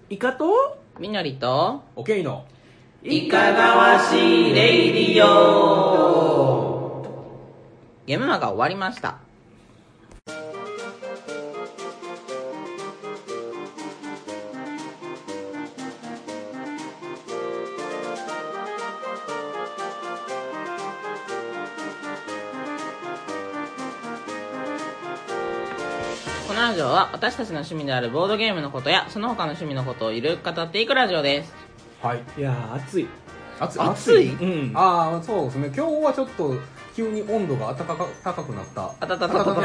イカとみのりとオケイのいかがわしいレイディオ。 ゲームマが終わりました。このラジオは私たちの趣味であるボードゲームのことやその他の趣味のことをゆるく語っていくラジオです。 はい。 いやー暑い。 暑いうん。 ああ、そうですね。今日はちょっと急に温度が高くなった。 あたたたたた暖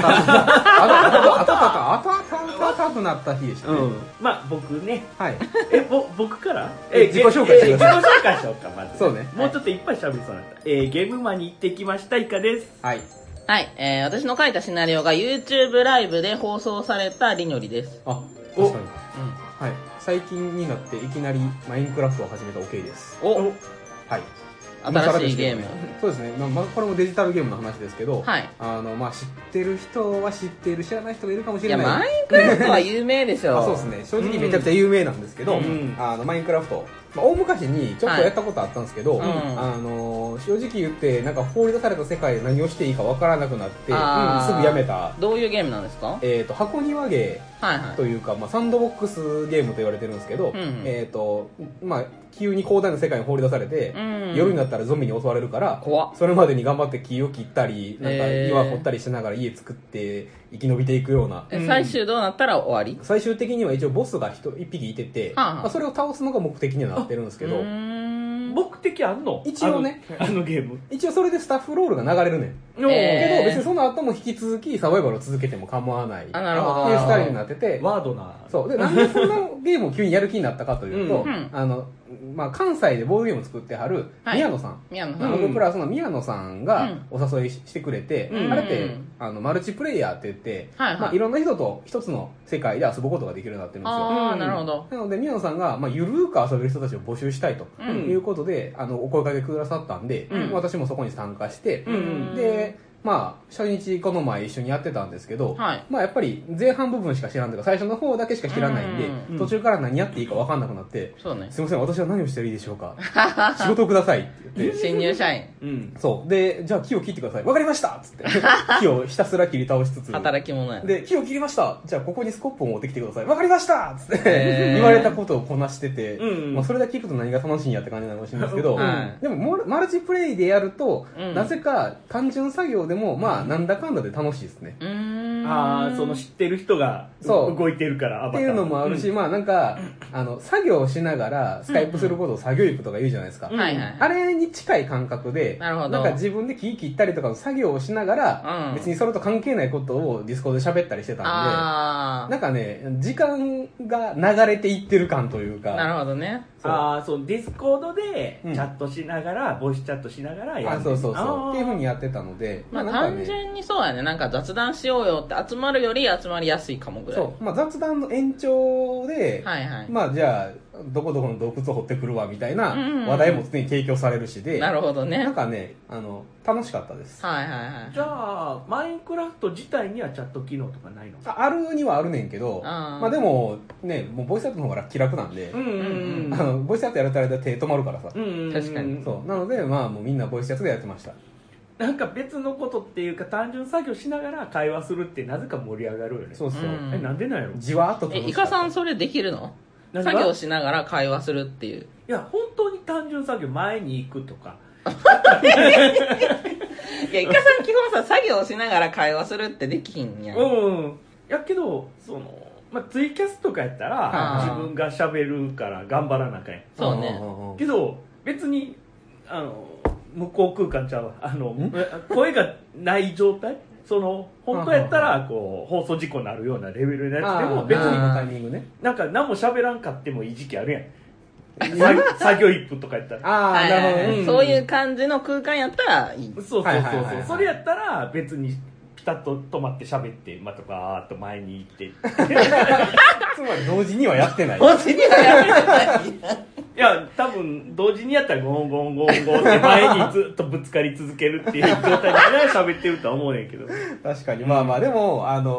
かくなった日でしたね。 まあ僕ね。 はい。 僕から自己紹介してください自己紹介しようかまず。 そうね。 もうちょっといっぱい喋りそうになった。ゲームマに行ってきましたイカです。 はい。 はい、私の書いたシナリオが YouTube ライブで放送されたりのりです。 あ、確かに。はい。最近になっていきなりマインクラフトを始めたオケイです。 お、 はい。 新しいゲーム。 そうですね。まあこれもデジタルゲームの話ですけど、 はい。 まあ知ってる人は知ってる、知らない人がいるかもしいや、 れない。 マインクラフトは有名でしょ。 あ、そうですね。正直めちゃくちゃ有名なんですけど、マインクラフト、大昔にちょっとやったことあったんですけど、正直言ってなんか放り出された世界で何をしていいかわからなくなって、すぐやめた。 どういうゲームなんですか？ 箱庭ゲーというか、まあ、サンドボックスゲームと言われてるんですけど、まあ、急に広大な世界に放り出されて、夜になったらゾンビに襲われるから、それまでに頑張って木を切ったり、なんか岩掘ったりしながら家作って生き延びていくような。 最終どうなったら終わり？ 最終的には一応ボスが一匹いてて、まあ、それを倒すのが目的にはなってるんですけど、 目的あんの？ 一応ね、 あのゲーム。 一応それでスタッフロールが流れるねん。けど別にその後も引き続きサバイバルを続けても構わないっていうスタイルになってて、 ワードな。 そうで、なんでそんなゲームを急にやる気になったかというと、まあ、関西でボードゲームを作ってはる宮野さん、僕プラスの宮野さんがお誘いしてくれて、あれってマルチプレイヤーって言って、まあ、いろんな人と一つの世界で遊ぶことができるようになってるんですよ。 なるほど。 なので宮野さんが、まあ、ゆるーく遊べる人たちを募集したいということで、お声掛けくださったんで、私もそこに参加して、でまあ、初日この前一緒にやってたんですけど、まあやっぱり前半部分しか知らんというか最初の方だけしか知らないんで、途中から何やっていいか分かんなくなって、すいません私は何をしてるいいでしょうか仕事をくださいって言って新入社員、 そうで、じゃあ木を切ってください、分かりましたっつって木をひたすら切り倒しつつ働き者やで、木を切りました、じゃあここにスコップを持ってきてください、分かりましたっつって言われたことをこなしてて、まあそれだけ聞くと何が楽しいんやって感じなのかもしれないですけど、でもマルチプレイでやると、なぜか単純作業でもまあなんだかんだで楽しいですね。 その知ってる人が動いてるからっていうのもあるし、まあなんか作業しながらスカイプすることを作業イプとか言うじゃないですか。あれに近い感覚で、なんか自分で木切ったりとかの作業をしながら、別にそれと関係ないことをディスコードで喋ったりしてたんで、なんかね時間が流れていってる感というか。 なるほどね。 そうディスコードでチャットしながら、ボイスチャットしながらやる。 そうっていう風にやってたので、 まあ単純にそうやね、なんか雑談しようよって集まるより集まりやすいかもぐらい。 そう、まあ、雑談の延長で、まあじゃあどこどこの洞窟を掘ってくるわみたいな話題も常に提供されるしで、 なるほどね。 なんかね楽しかったです。 じゃあマインクラフト自体にはチャット機能とかないの？ あるにはあるねんけど、まあでもね、もうボイスチャットの方が気楽なんで、ボイスチャットやるとあれで手止まるからさ。 確かに。 そうなのでまあもうみんなボイスチャットでやってました。 なんか別のことっていうか単純作業しながら会話するってなぜか盛り上がるよね。 そうなんでなんやろ？ じわーっと楽しかった。 イカさんそれできるの？作業しながら会話するっていう。 いや本当に単純作業、前に行くとかいやイカさん基本さ作業しながら会話するってできひんやん。 やけどまあ、ツイキャスとかやったら自分が喋るから頑張らなあかんやん。 そうね。 けど別に向こう空間ちゃう声がない状態、本当やったらこう放送事故になるようなレベルのやつでも別にタイミングね、 なんか何も喋らんかってもいい時期あるやん作業1分とかやったらなるほどね、 そういう感じの空間やったらいい。 そうそれやったら別にピタッと止まって喋ってまたバーッと前に行ってつまり同時にはやってない。 同時にはやってないいや多分同時にやったらゴンゴンゴンゴンって前にずっとぶつかり続けるっていう状態で喋ってるとは思うねんけど確かにまあまあでも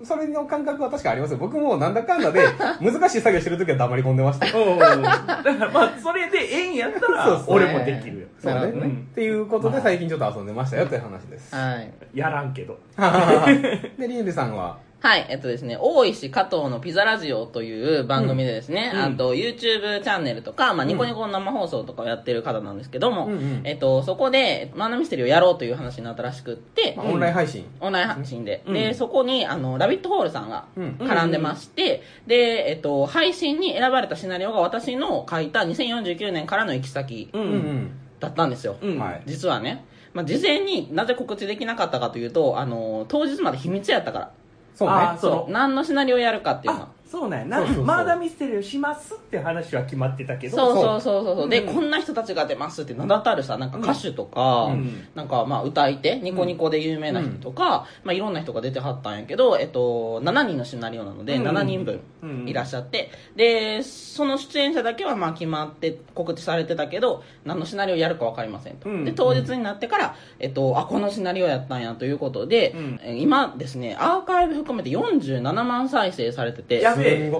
それの感覚は確かありますよ。僕もなんだかんだで難しい作業してるときは黙り込んでましたよ。 だからまあそれでええんやったら俺もできるよ。 そうね、っていうことで最近ちょっと遊んでましたよという話です。 はい。 やらんけど。 で、リンルさんははい、ですね、大石加藤のピザラジオという番組でですね、あと YouTube チャンネルとか、ニコニコの生放送とかをやってる方なんですけども、そこでマーダーミステリーをやろうという話になったらしくって、 オンライン配信で、で、そこにラビットホールさんが絡んでまして、で、配信に選ばれたシナリオが私の書いた2049年からの行き先だったんですよ、実はね。事前になぜ告知できなかったかというと、当日まで秘密やったから。 そうね。 何のシナリオをやるかっていうのは。 そうなんやな。マーダーミステリーをしますって話は決まってたけど。 そう。で、こんな人たちが出ますって名だたるさ、なんか歌手とか、なんか歌い手、ニコニコで有名な人とか、いろんな人が出てはったんやけど、7人のシナリオなので、7人分いらっしゃって、で、その出演者だけは決まって告知されてたけど、何のシナリオやるか分かりませんと。で、当日になってから、このシナリオやったんやということで、今ですね、アーカイブ含めて47万再生されてて、 やべえ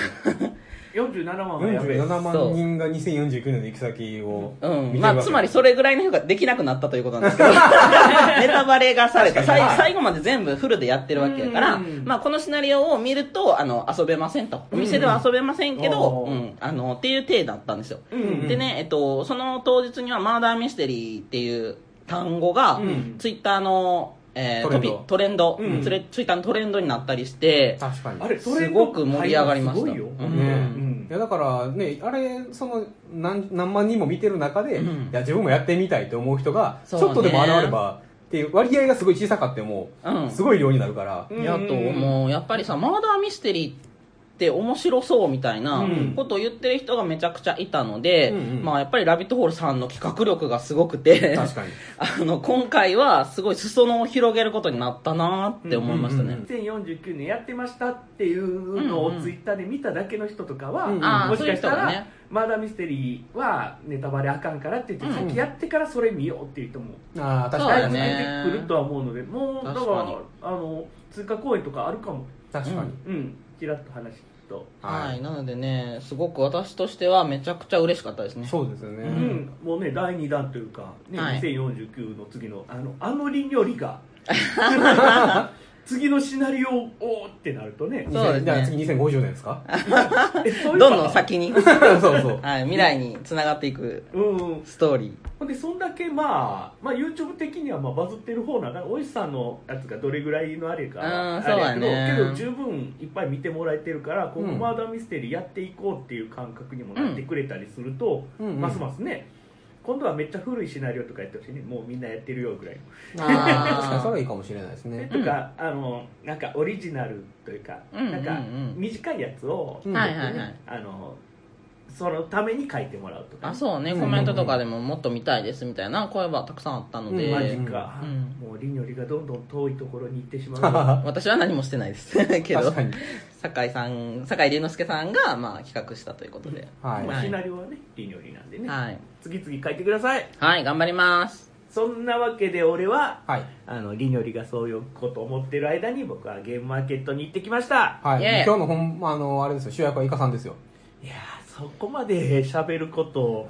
47万はやべえ。 47万人が2049年の行き先を見てるわけ。 つまりそれぐらいの人ができなくなったということなんですけど、ネタバレがされた。最後まで全部フルでやってるわけやから、このシナリオを見ると、遊べませんと。お店では遊べませんけど、っていう体だったんですよ。でね、その当日にはマーダーミステリーっていう単語が、ツイッターのトレンド、ツイッターのトレンドになったりして、 確かにあれすごく盛り上がりました。 いやだからね、あれその何万人も見てる中で、いや自分もやってみたいと思う人がちょっとでも現ればっていう割合がすごい小さかってもすごい量になるから。 やと思う。やっぱりさ、マーダーミステリーって面白そうみたいなことを言ってる人がめちゃくちゃいたので、やっぱりラビットホールさんの企画力がすごくて、 確かに今回はすごい裾野を広げることになったなって思いましたね。 2049年やってましたっていうのをツイッターで見ただけの人とかは、もしかしたらマーダーミステリーはネタバレあかんからって言って、先やってからそれ見ようっていう人も確かに出てくるとは思うので、もうだから追加公演とかあるかも。 確かにちらっと話聞くと、 はい、なのでね、すごく私としてはめちゃくちゃ嬉しかったですね。 そうですよね。 もうね、第2弾というか、2049の次のリニョリが次のシナリオをってなるとね。 そうですね。 じゃあ次2050年ですか？ どんどん先にそうはい、未来に繋がっていくストーリー。 ほんでそんだけYouTube 的にはバズってる方なんだ。おいしさんのやつがどれぐらいのあれかあれやけど、十分いっぱい見てもらえてるから、このマーダーミステリーやっていこうっていう感覚にもなってくれたりすると、ますますね。今度はめっちゃ古いシナリオとかやってほしいね。もうみんなやってるよぐらいの。 確かにそれはいいかもしれないですね。 とかなんかオリジナルというか、なんか短いやつをそのために書いてもらうとか、 そうね、コメントとかでももっと見たいですみたいな声はたくさんあったので、 マジか、もうリニョリがどんどん遠いところに行ってしまう。 私は何もしてないですけど、酒井龍之介さんが企画したということで、 シナリオはねリニョリなんでね、次々書いてください。 はい、頑張ります。 そんなわけで俺は、リニョリがそういうことを思ってる間に僕はゲームマーケットに行ってきました。 今日のあれですよ、主役はイカさんですよ。 いやそこまで喋ることを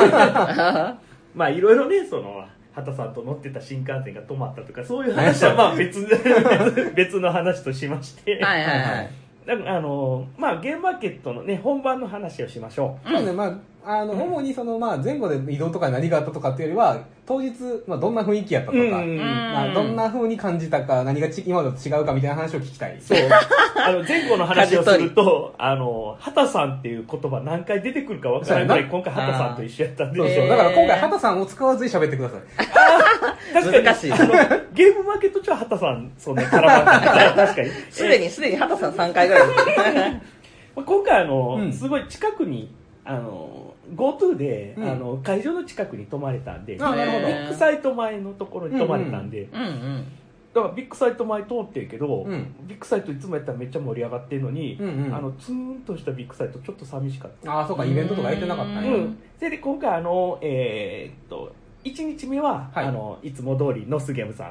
いろいろね、畑さんと乗ってた新幹線が止まったとかそういう話は別の話としましてだからゲームマーケットのね本番の話をしましょう。 そうね、主に前後で移動とか何があったとかっていうよりは当日、どんな雰囲気やったとか、どんな風に感じたか、何が今までと違うかみたいな話を聞きたい。 そう前後の話をすると畑さんっていう言葉何回出てくるか分からないぐらい今回畑さんと一緒やったんで、 だから今回畑さんを使わずに喋ってください。 確かに難しい。 ゲームマーケット中は畑さんそんな絡まない確かにすでに畑さん3回ぐらい今回すごい近くにGoTo で、会場の近くに泊まれたんで、ビッグサイト前のところに泊まれたんで、だからビッグサイト前通ってるけど、ビッグサイトいつもやったらめっちゃ盛り上がってるのに、ツーンとしたビッグサイトちょっと寂しかった。 そうか、イベントとかやってなかったね。 それで今回1日目は、いつも通りノスゲムさん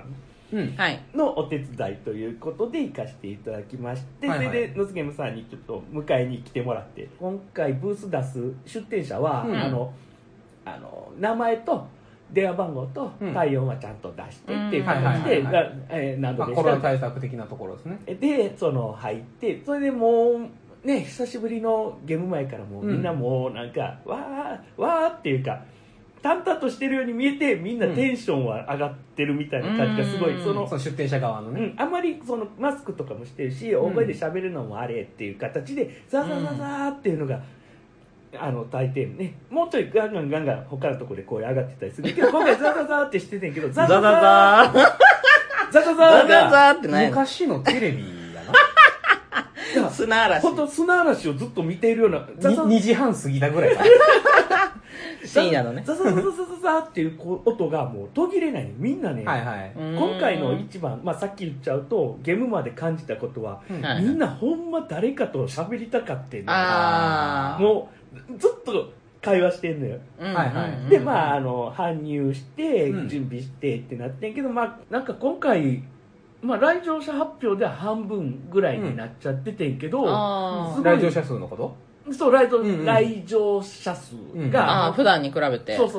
のお手伝いということで行かせていただきまして、それでノスゲームさんにちょっと迎えに来てもらって、今回ブース出す出店者は、名前と電話番号と体温はちゃんと出してっていう形で何度でした、 コロナ対策的なところですね。 で入ってそれでもうね久しぶりのゲーム前からもうみんなもうなんか、わーっていうか淡々としてるように見えてみんなテンションは上がってるみたいな感じがすごい、その出店者側のね、 あんまりそのマスクとかもしてるし大声で喋るのもあれっていう形でザザザザーっていうのが大抵ね、もうちょいガンガン他のところで声上がってたりするけど今回ザザザーってしててんけどザザザーザザザーってない昔のテレビやな砂嵐、 本当砂嵐をずっと見ているような 2時半過ぎたぐらいか深夜のねザザザザザザっていう音がもう途切れない。みんなね、今回の一番、さっき言っちゃうとゲームまで感じたことは、みんなほんま誰かと喋りたかってんの。もうずっと会話してんのよ。で搬入して準備してってなってんけど、なんか今回来場者発表では半分ぐらいになっちゃっててんけど、 来場者数のこと、 そう来場者数が、 普段に比べてそう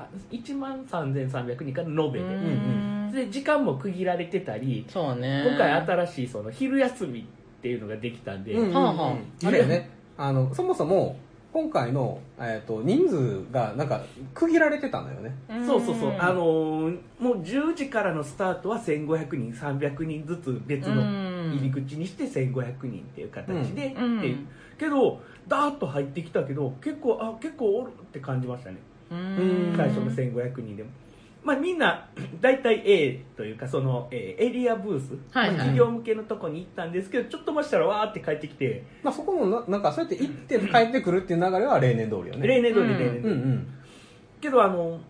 1万3300人から延べで、時間も区切られてたり、 そうね、 今回新しいその昼休みっていうのができたんで、 あれよね、そもそも今回の、人数がなんか区切られてたんだよね。 そうもう10時からのスタートは1500人300人ずつ別の入り口にして1500人っていう形で、っていうけどダーッと入ってきたけど結構おるって感じましたね。最初の1500人でもみんな大体 A というかそのエリアブース、企業向けのとこに行ったんですけど、ちょっと待したらわーって帰ってきて、 そこもなんかそうやって行って帰ってくるっていう流れは例年通りよね。 例年通りけど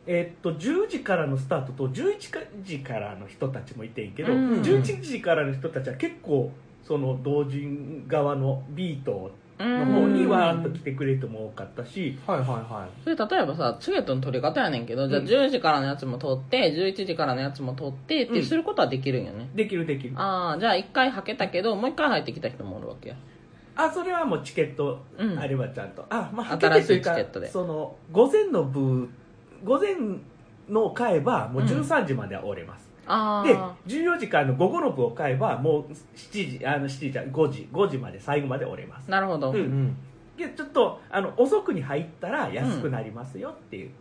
10時からのスタートと11時からの人たちもいてんけど、11時からの人たちは結構その同人側のビートの方にわーっと来てくれる人も多かったし、 それ例えばさチケットの取り方やねんけど、じゃあ10時からのやつも取って11時からのやつも取ってってすることはできるんよね。 できる。 じゃあ1回はけたけどもう1回入ってきた人もおるわけや。 それはもうチケットあればちゃんと、 新しいチケットでその午前のを買えばもう13時までは折れます。で14時からの午後の部を買えばもう5時まで最後まで折れます。 なるほど。 ちょっと遅くに入ったら安くなりますよっていう、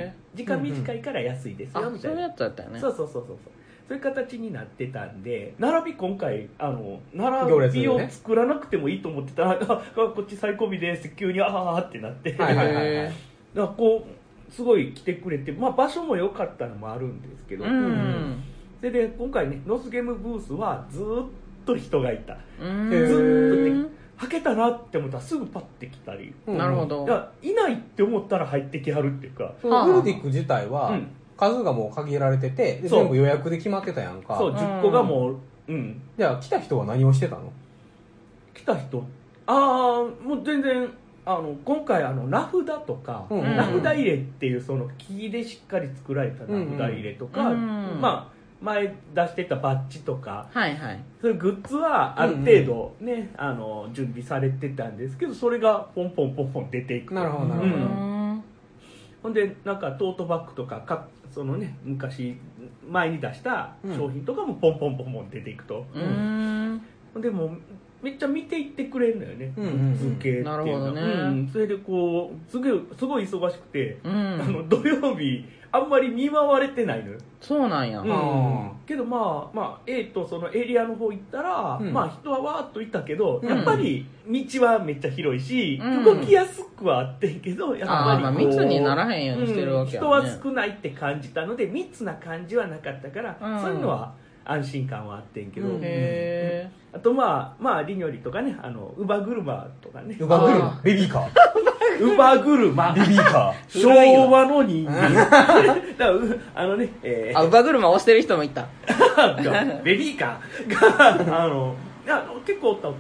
時間短いから安いですよみたいな、 そういうやつだったよね。 そういう形になってたんで、並び今回並びを作らなくてもいいと思ってたらこっち最後尾です急にってなってこうすごい来てくれて、場所も良かったのもあるんですけど、それで今回ねノスゲームブースはずっと人がいた。ずっとはけたなって思ったらすぐパッて来たり、 なるほど。 いないって思ったら入ってきはるっていうか、 ウルディック自体は数がもう限られてて、全部予約で決まってたやんか。 そう10個がもう、 じゃあ来た人は何をしてたの？ 来た人もう全然今回名札とか、名札入れっていうその木でしっかり作られた名札入れとか、前出してたバッジとか、そういうグッズはある程度ね、準備されてたんですけど、それがポンポン出ていく。 なるほど。 ほんでなんかトートバッグとかそのね昔前に出した商品とかもポンポン出ていくと、でもめっちゃ見ていってくれるのよね、グッズ系っていうのは。 なるほどね。 それでこうすごい忙しくて、土曜日あんまり見舞われてないのよ。 そうなんや。 けどA とそのエリアの方行ったら、人はわーっといたけど、やっぱり道はめっちゃ広いし、動きやすくはあってんけど、やっぱり密にならへんようにしてるわけやね。 人は少ないって感じたので密な感じはなかったから、そういうのは安心感はあってんけど、あとリニョリとかね、乳母車とかね、 乳母車ベビーカー乳母車ベビーカー昭和の人間だから乳母車押してる人もいたベビーカーが結構おった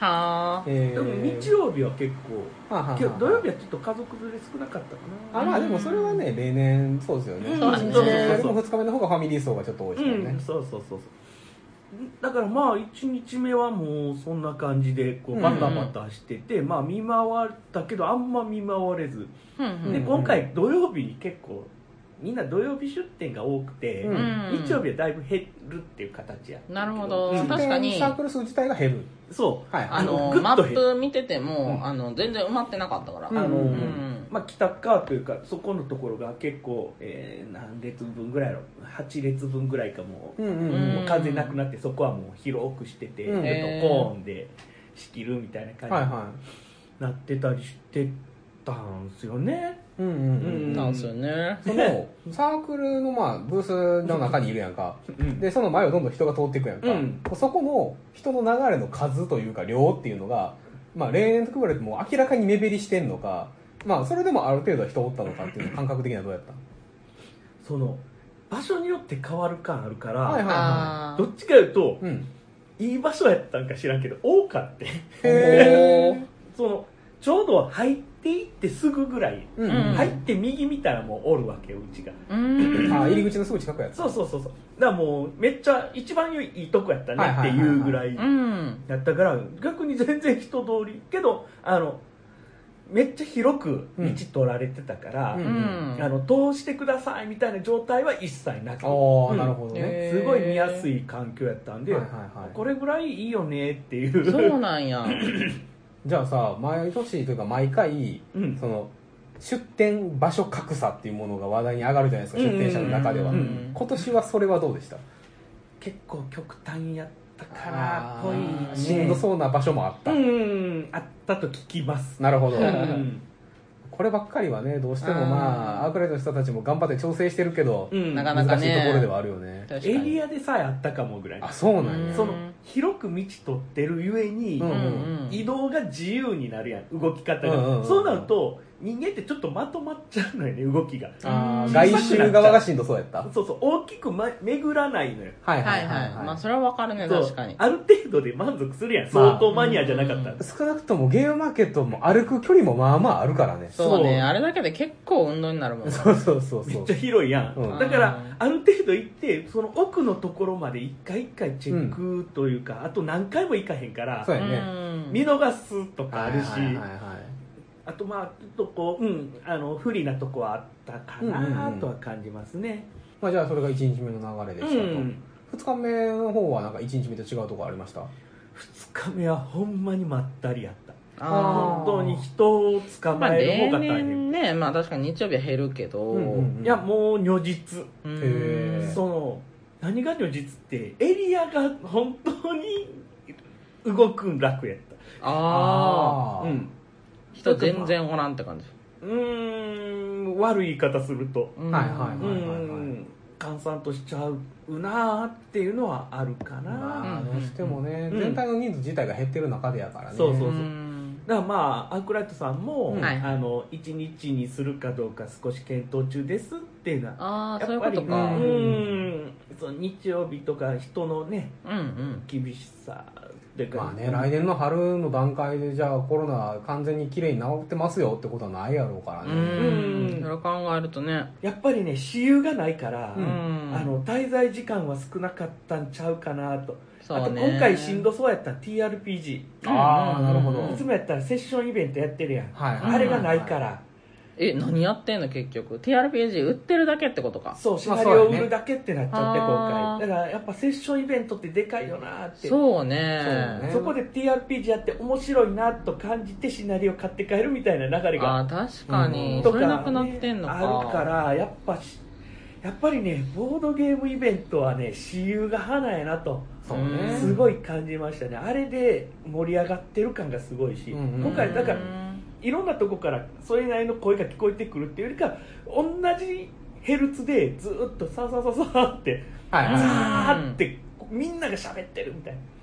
はでも日曜日は結構土曜日はちょっと家族連れ少なかったかな。 まあでもそれはね例年そうですよね。 そうですね。 1日目よりも2日目の方がファミリー層がちょっと多いですよね。 そうだからまあ1日目はもうそんな感じでこうバタバタしてて、まあ見回ったけどあんま見回れず、で今回土曜日に結構みんな土曜日出店が多くて、日曜日はだいぶ減るっていう形や。 なるほど。確かにサークル数自体が減る。 そう。 マップ見てても全然埋まってなかったから。 まあ北側というかそこのところが結構何列分ぐらいの8列分ぐらいかもう完全なくなってそこはもう広くしててコーンで仕切るみたいな感じになってたりしてたんですよね。 なんですよね。 そのサークルのまあブースの中にいるやんか、でその前をどんどん人が通っていくやんか、そこの人の流れの数というか量っていうのが、まあ、例年と比べても明らかに目減りしてんのか、まあそれでもある程度は人おったのかっていう感覚的にはどうやった？ その場所によって変わる感あるから、どっちかいうと、いい場所やったんか知らんけど多かってそのちょうど入っていってすぐぐらい、入って右見たらもうおるわけようちが。 入り口のすぐ近くやった。 そうだからもうめっちゃ一番いいとこやったねっていうぐらいやったから、逆に全然人通りけどめっちゃ広く道取られてたから、通してくださいみたいな状態は一切なく、 なるほどね、 すごい見やすい環境やったんで、これぐらいいいよねっていう。 そうなんや。 じゃあさ、毎年というか毎回、その出店場所格差っていうものが話題に上がるじゃないですか、出店者の中では。今年はそれはどうでした？ 結構極端やったから濃い、 しんどそうな場所もあった。 あったと聞きます。 なるほど。こればっかりはね、どうしてもまあアークライトの人たちも頑張って調整してるけど、 なかなかね難しいところではあるよね。 エリアでさえあったかもぐらい。 あ、そうなんや。 その広く道取ってるゆえに、移動が自由になるやん、動き方が。そうなると人間ってちょっとまとまっちゃうのよね、動きが。 外周側がしんどそうやった。 そう大きく巡らないのよ。 まあそれはわかるね、確かに。 ある程度で満足するやん、相当マニアじゃなかったら。 少なくともゲームマーケットも歩く距離もまあまああるからね。 そうね、あれだけで結構運動になるもん。 そうめっちゃ広いやん。だからある程度行ってその奥のところまで一回一回チェックというか、あと何回も行かへんから、 そうやね、 見逃すとかあるし、あとまあちょっとこう不利なとこはあったかなとは感じますね。 まあじゃあそれが1日目の流れでしたと。2日目の方はなんか1日目と違うところありました？ 2日目はほんまにまったりやった。本当に人を捕まえる方が大変。 ね、まあ確かに日曜日は減るけど、 いやもう如実。その何が如実ってエリアが本当に動くん楽やった。 人全然おらんって感じ。 悪い言い方すると閑散としちゃうなっていうのはあるかな。 どうしてもね、全体の人数自体が減ってる中でやからね。 そうだからまあアークライトさんも、1日にするかどうか少し検討中ですっていうのはやっぱりその日曜日とか人のね、厳しさでまあね、来年の春の段階でじゃあコロナ完全にきれいに治ってますよってことはないやろうからね。 それを考えるとね、 やっぱりね私有がないから、滞在時間は少なかったんちゃうかなと。あと今回しんどそうやったら TRPG。 なるほど。 いつもやったらセッションイベントやってるやん。あれがないから。 何やってんの結局 TRPG 売ってるだけってことか。 そう、シナリオを売るだけってなっちゃって今回。だからやっぱセッションイベントってでかいよなって。 そうね。 そこで TRPG やって面白いなと感じてシナリオ買って帰るみたいな流れが確かにそれなくなってんのか。 あるからやっぱりねボードゲームイベントはね私有が花やなとすごい感じましたね。あれで盛り上がってる感がすごいし、今回だからいろんなとこからそれなりの声が聞こえてくるっていうよりか同じヘルツでずっとサーサーサーサーってザーってみんなが喋ってるみたい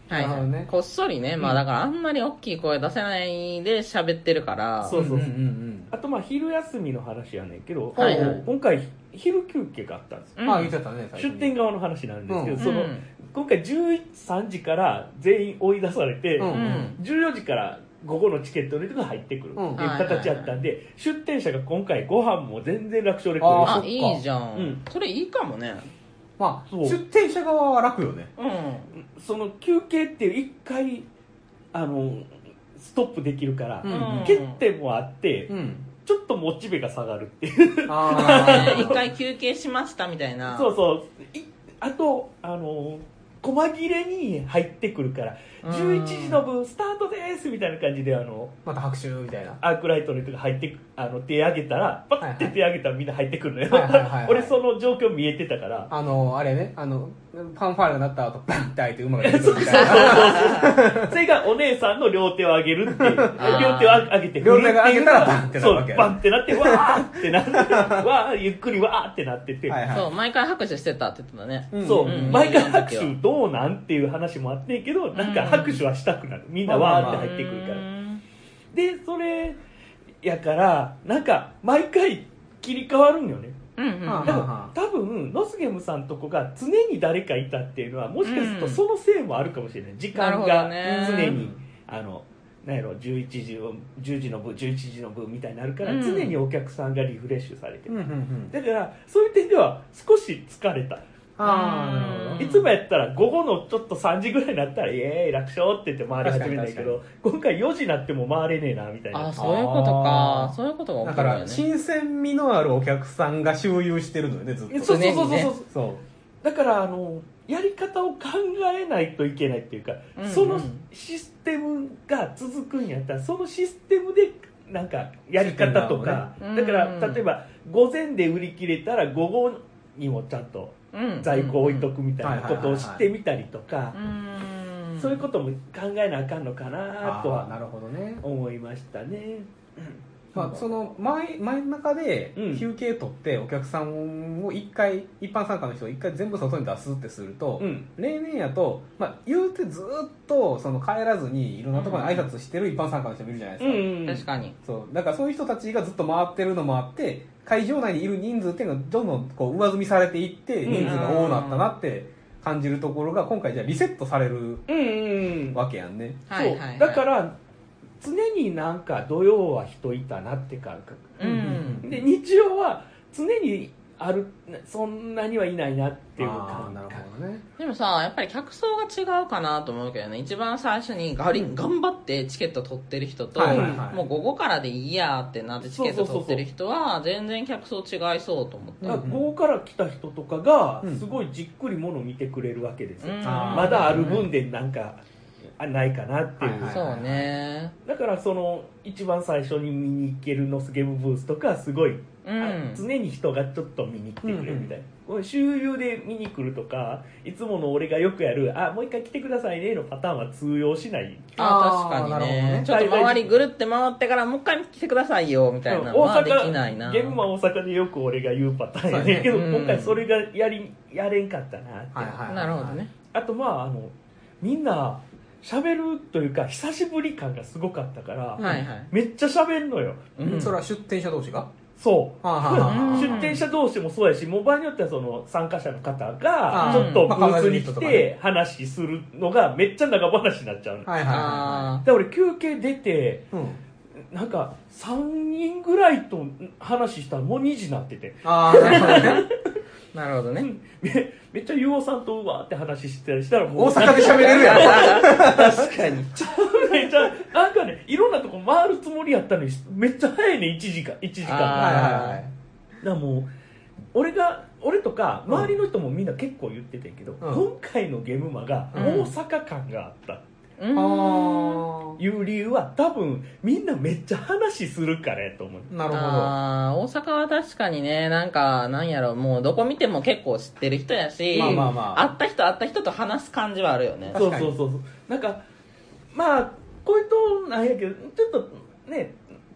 はいはいね、こっそりね、まあだからあんまり大きい声出せないで喋ってるから、 そうそうそう、あとまあ昼休みの話やねんけど、はいはい、今回昼休憩があったんですよ、 言っちゃったね、 出店側の話なんですけど、その今回13時から全員追い出されて、14時から午後のチケットの人が入ってくるっていう形やったんで、出店者が今回ご飯も全然楽勝で来る。 あ、いいじゃん、それいいかもね。 まあ、出店者側は楽よね。 その休憩っていう一回ストップできるから、欠点もあって、ちょっとモチベが下がるっていう。 一回休憩しましたみたいな。 そうそう。あと細切れに入ってくるから、11時の分スタートですみたいな感じでまた拍手みたいなアークライトの人が入って手挙げたらパッて手挙げたらみんな入ってくるのよ。俺その状況見えてたから、 あれね、ファンファーレが鳴った後バンって開いて馬が出てくるみたいな。 それがお姉さんの両手を上げるっていう、両手を上げて両手が上げたらバンってなるわけ、 そうバンってなってわーってなってわーゆっくりわーってなってて、 そう毎回拍手してたって言ってたね。 そう、毎回拍手どうなんっていう話もあってんけど、なんか拍手はしたくなる、みんなわーって入ってくるから、でそれやからなんか毎回切り替わるんよね。でも多分ノスゲムさんとこが常に誰かいたっていうのはもしかするとそのせいもあるかもしれない、時間が常になんやろ10時の部11時の部みたいになるから、常にお客さんがリフレッシュされてる、だからそういう点では少し疲れた。いつもやったら午後のちょっと3時ぐらいになったらイエーイ楽勝って言って回り始めないけど、今回4時になっても回れねえなみたいな。 そういうことか。そういうことが起こるよね。 だから新鮮味のあるお客さんが周遊してるのよね、ずっと。 そうだからやり方を考えないといけないっていうか、そのシステムが続くんやったらそのシステムでなんかやり方とか、だから例えば午前で売り切れたら午後にもちゃんと在庫置いとくみたいなことをしてみたりとか、そういうことも考えなあかんのかなとは思いましたね。 まあ、その前の中で休憩取ってお客さんを一回一般参加の人を一回全部外に出すってすると、例年やと、まあ、言うてずっとその帰らずにいろんなところに挨拶してる一般参加の人もいるじゃないですか。 確かに。 そうだからそういう人たちがずっと回ってるのもあって、会場内にいる人数っていうのがどんどんこう上積みされていって人数が多くなったなって感じるところが今回じゃあリセットされるわけやんね。 そうだから常になんか土曜は人いたなって感覚、で日曜は常にある、そんなにはいないなっていう感覚。 でもさ、やっぱり客層が違うかなと思うけどね。一番最初に頑張ってチケット取ってる人と、もう午後からでいいやってなってチケット取ってる人は全然客層違いそうと思って、 午後から来た人とかがすごいじっくりものを見てくれるわけですよ、まだある分でなんかないかなっていう、 そうね。 だからその一番最初に見に行けるノスゲームブースとかすごい、常に人がちょっと見に来てくれるみたいな、これ周遊で見に来るとかいつもの俺がよくやるもう一回来てくださいねのパターンは通用しない。 確かにね。ちょっと周りぐるって回ってからもう一回来てくださいよみたいなのはできないな。 ゲームは大阪でよく俺が言うパターンやねんけど、今回それがやれんかったなって。 なるほどね。 あとみんな喋るというか久しぶり感がすごかったから、めっちゃ喋るのよ、 それは出店者同士がそう出店者同士もそうやし、もう場合によってはその参加者の方がちょっとブースに来て話するのがめっちゃ長話になっちゃうの。で俺休憩出て、なんか3人ぐらいと話したらもう2時になってて、 なるほどね。 めっちゃユオさんとうわーって話してたりしたらもう大阪で喋れるやん。 確かに。 めっちゃなんかね、いろんなとこ回るつもりやったのにめっちゃ早いね、1時間だからもう俺とか周りの人もみんな結構言っててんけど、今回のゲームマが大阪感があったいう理由は多分みんなめっちゃ話するからやと思う。 なるほど。 大阪は確かにね、なんやろ、もうどこ見ても結構知ってる人やし、会った人と話す感じはあるよね。 そうなんかこういうとなんやけどちょっとね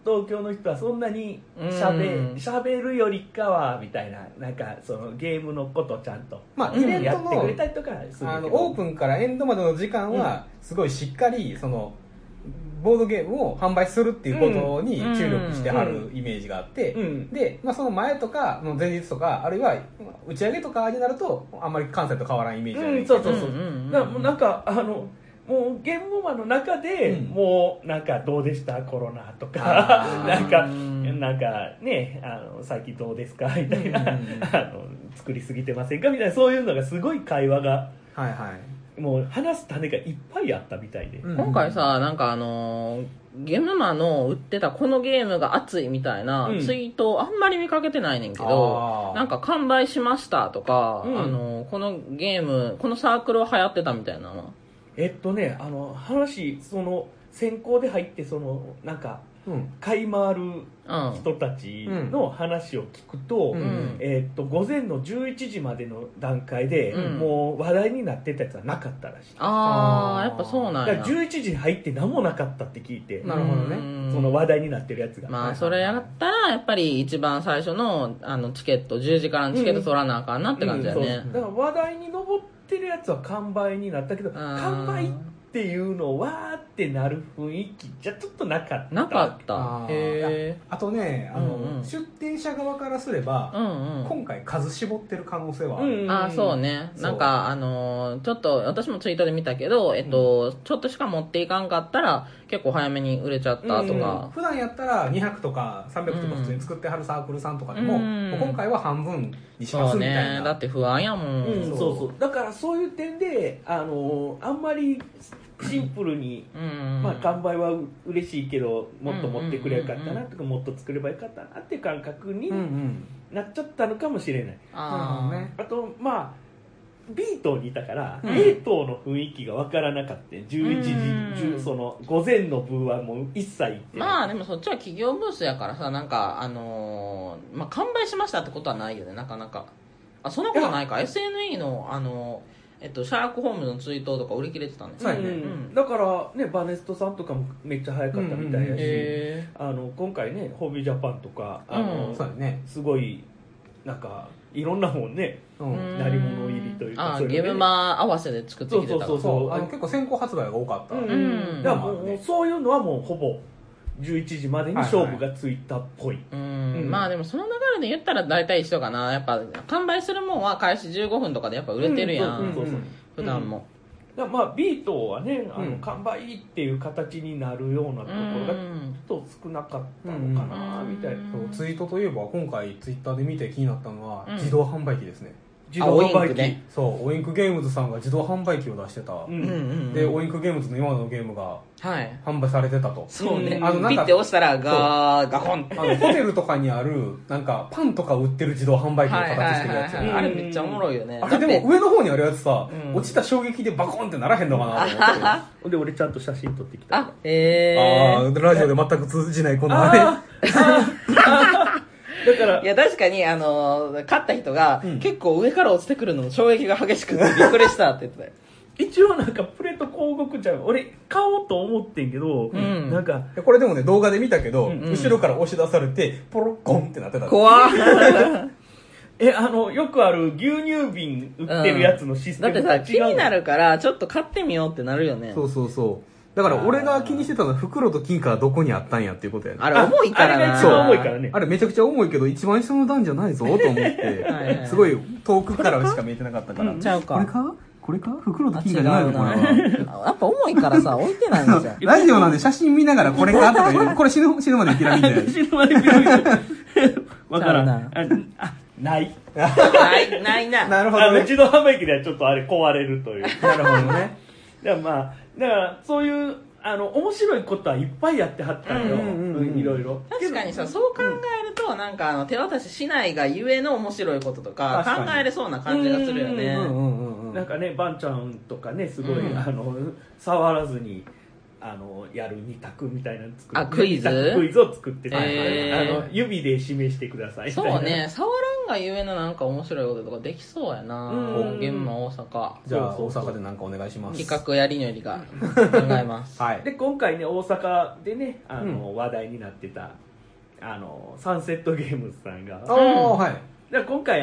東京の人はそんなに喋るよりかはみたいな、なんかそのゲームのことちゃんとイベントやってくれたりとかするけど、 オープンからエンドまでの時間はすごいしっかりそのボードゲームを販売するっていうことに注力してはるイメージがあって、で、その前とかの前日とかあるいは打ち上げとかになるとあんまり関西と変わらんイメージじゃないそうそうそう、だからもうなんかもうゲームマンの中で、もうなんかどうでしたコロナとかなんかね最近どうですかみたいな、作りすぎてませんかみたいな、そういうのがすごい会話が、もう話す種がいっぱいあったみたいで、 今回さなんかゲームマの売ってたこのゲームが熱いみたいなツイートあんまり見かけてないねんけど、なんか完売しましたとか、このゲームこのサークルは流行ってたみたいなの話その先行で入ってそのなんか買い回る人たちの話を聞くと、午前の11時までの段階で、もう話題になってたやつはなかったらしい。 やっぱそうなんや。 だから11時に入って何もなかったって聞いて、 なるほどね。 その話題になってるやつが。 それやったらやっぱり一番最初のチケット10時からのチケット取らなあかんなって感じだよね。 だから話題に上ってるやつは完売になったけど、完売っていうのはってなる雰囲気じゃちょっとなかった。 あとね、出店者側からすれば、今回数絞ってる可能性はある。 そうね。なんかちょっと私もツイートで見たけど、ちょっとしか持っていかんかったら結構早めに売れちゃったとか。 普段やったら200とか300とか普通に作ってはるサークルさんとかでも、今回は半分にしますみたいな。 だって不安やもん。 そうそう。だからそういう点であんまりシンプルに、完売は嬉しいけどもっと持ってくればよかったなとか、もっと作ればよかったなっていう感覚になっちゃったのかもしれない。あとB 棟にいたから、A 棟の雰囲気が分からなかった11時その午前の部はもう一切行ってない。 でもそっちは企業ブースやからさ、なんか完売しましたってことはないよね、なかなか。そんなことないか。 SNE のシャーロック・ホームズのツイートとか売り切れてたんですよ、 だからねバネストさんとかもめっちゃ早かったみたいやし、今回ねホビージャパンとかすごいなんかいろんなもんね、鳴り物入りというか、 ゲームマ合わせで作ってきてた。 そう結構先行発売が多かった。 だからもうそういうのはもうほぼ11時までに勝負がついたっぽい。 でもその流れで言ったら大体一緒かな。やっぱ完売するもんは開始15分とかでやっぱ売れてるやん、普段も。 B 棟はね完売っていう形になるようなところがちょっと少なかったのかなみたいな。 ツイートといえば今回ツイッターで見て気になったのは自動販売機ですね。 自動販売機。 そうオインクゲームズさんが自動販売機を出してた。でオインクゲームズの今までのゲームが販売されてたと。 そうね。ピッて押したらガコン。 ホテルとかにあるなんかパンとか売ってる自動販売機の形してるやつ。 あれめっちゃおもろいよね。 あれでも上の方にあるやつさ、落ちた衝撃でバコンってならへんのかなと思って。 で俺ちゃんと写真撮ってきた。 ラジオで全く通じないこのあれ。 だからいや確かに買った人が、結構上から落ちてくるの衝撃が激しくてびっくりしたって言ってたよ。 一応なんかプレート広告ちゃう、俺買おうと思ってんけど、なんかこれでもね動画で見たけど、後ろから押し出されてポロッコンってなってた。 怖っ。 よくある牛乳瓶売ってるやつのシステムだってさ気になるからちょっと買ってみようってなるよね。 そうだから俺が気にしてたのは袋と金貨はどこにあったんやっていうことやね。 あれ重いからな。 あれが一番重いからね。 あれめちゃくちゃ重いけど一番下の段じゃないぞと思ってすごい遠くからしか見えてなかったから、 ちゃうかこれか袋と金貨じゃないのこれは。 やっぱ重いからさ置いてないんじゃん。 ラジオなんで写真見ながらこれかとか言う。これ死ぬまでピラミッドや。 死ぬまでピラミッド。わからん。ない。 ないな。 なるほどね。 自動販売機ではちょっとあれ壊れるという。 なるほどね。 だからそういう面白いことはいっぱいやってはったよ、いろいろ。 確かにさそう考えるとなんか手渡ししないがゆえの面白いこととか考えれそうな感じがするよね。 なんかねバンちゃんとかねすごい触らずにやる2択みたいなの作って、 クイズを作ってた、指で示してくださいみたいな。 そうね触らんがゆえのなんか面白いこととかできそうやな。現場大阪。 じゃあ大阪でなんかお願いします。 企画やりのりが考えます。 はい。で今回ね大阪でね話題になってたサンセットゲームズさんが。 はい。 で今回